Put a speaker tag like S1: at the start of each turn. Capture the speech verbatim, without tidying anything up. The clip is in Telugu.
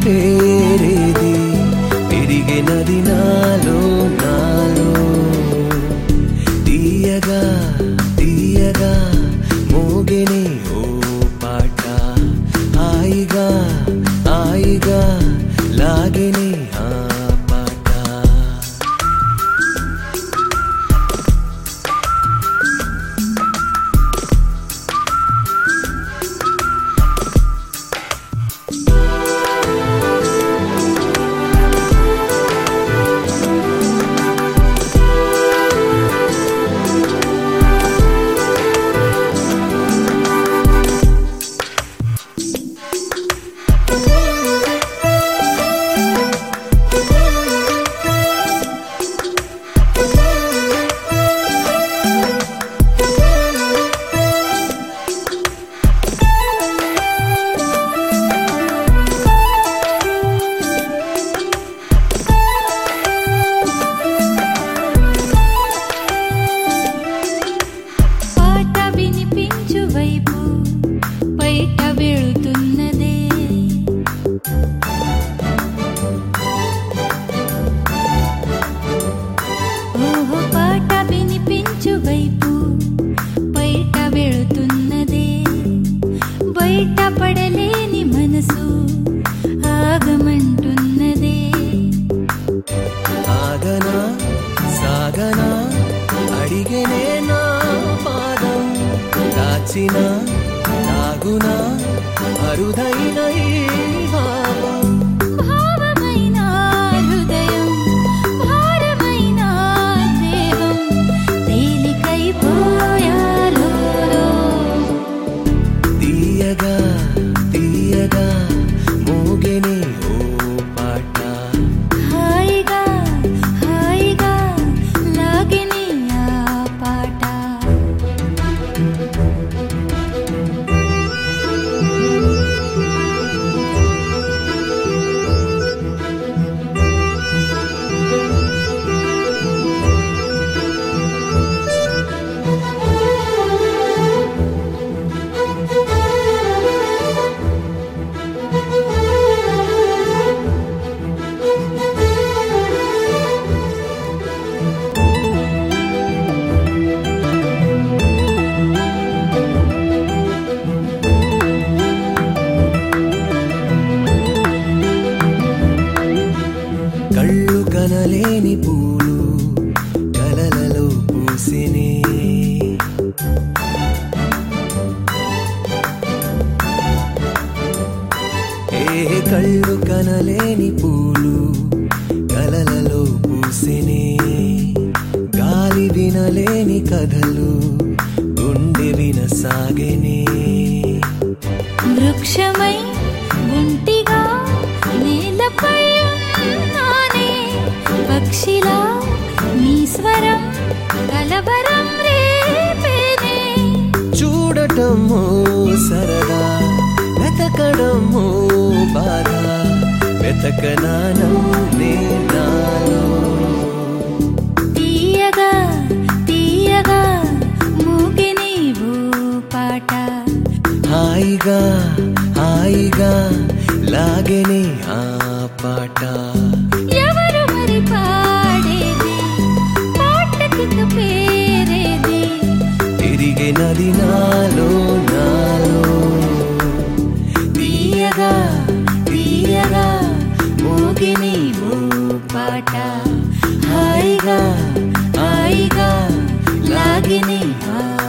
S1: పేరేది పెరిగినది నాలో నాలో తీయగా తీయగా మోగెనే ఓ పాట హాయిగా హాయిగా లాగెనే ఆ పాట
S2: పడలేని మనసు ఆగమంటున్నదే
S1: ఆగనా సాగనా అడిగేనే నా పాదం దాచిన నాగునా అరుదైన ఈ భావం
S2: భావమైన హృదయం భారమైన దేహం తేలికైపోయాలో
S1: తీయగా తీయగా మోగెనే ఓ పాట
S2: హాయిగా హాయిగా లాగెనే ఆ పాట
S1: కళ్ళు కనలేని పూలు కలలలో పూసినే ఏ కళ్ళు కనలేని పూలు కలలలో పూసినే గాలి వినలేని కథలు గుండె వినసాగెనే
S2: వృక్షమై ఒంటిగా నేలపై ఉన్నానే పక్షిలా నీ స్వరం కలవరం రేపేనే
S1: చూడటమో సరదా వెతకడమో బాధ వెతకనానం నేనాలో
S2: తీయగా తీయగా మూగెనే ఓ పాట
S1: హాయిగా హాయిగా లాగెనే ఆ పాట
S2: ఎవరు మరి పాడేది పాటకి పేరేది
S1: తిరిగినది నాలో నాలో తీయగా తీయగా మోగెనే ఓ పాట
S2: హాయిగా హాయిగా లాగెనే ఆ